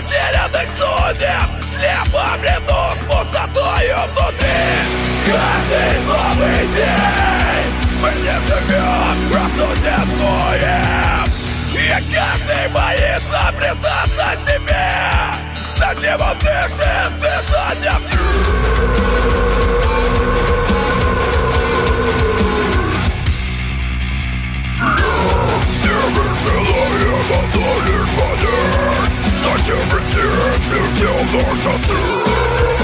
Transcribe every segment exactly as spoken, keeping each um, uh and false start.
потерянных судеб, слепо бреду пустотою внутри. Каждый новый день мне живет просуществуем, и каждый боится признаться себе. Зачем он дышит, ты занят? Все мы желаем одно лишь понять, зачем же сердце темно шоссе.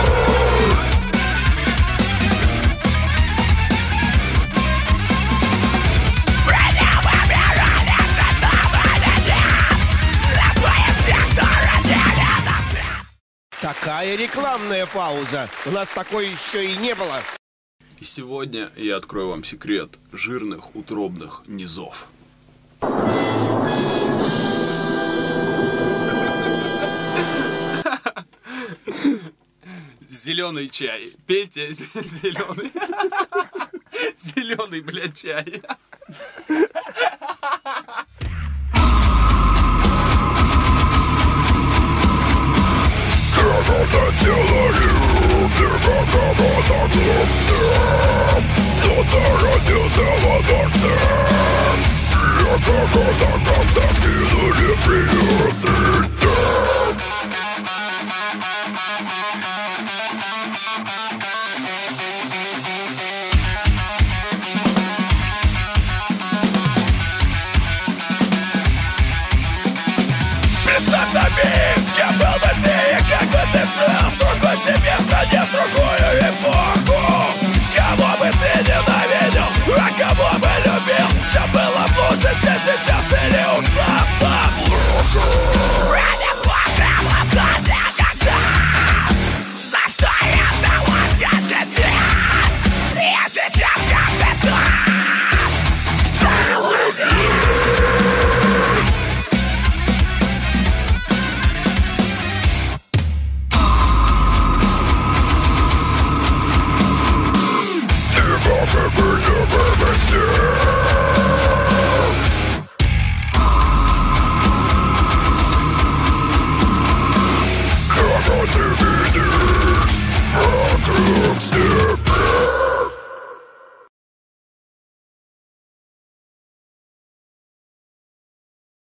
Такая рекламная пауза. У нас такой еще и не было. И сегодня я открою вам секрет жирных утробных низов. Зеленый чай. Пейте зеленый. Зеленый, блядь, чай. Кого-то сделали умными, кого-то глупцем, кто-то родился водорцем, и кого-то концом кинули приютный тем. Представь на миг, кем был бы ты и как бы ты жил в другой семье, в стране, в другую эпоху. Кого бы ты ненавидел, а кого бы любил, все было бы лучше, чем сейчас или ужасно.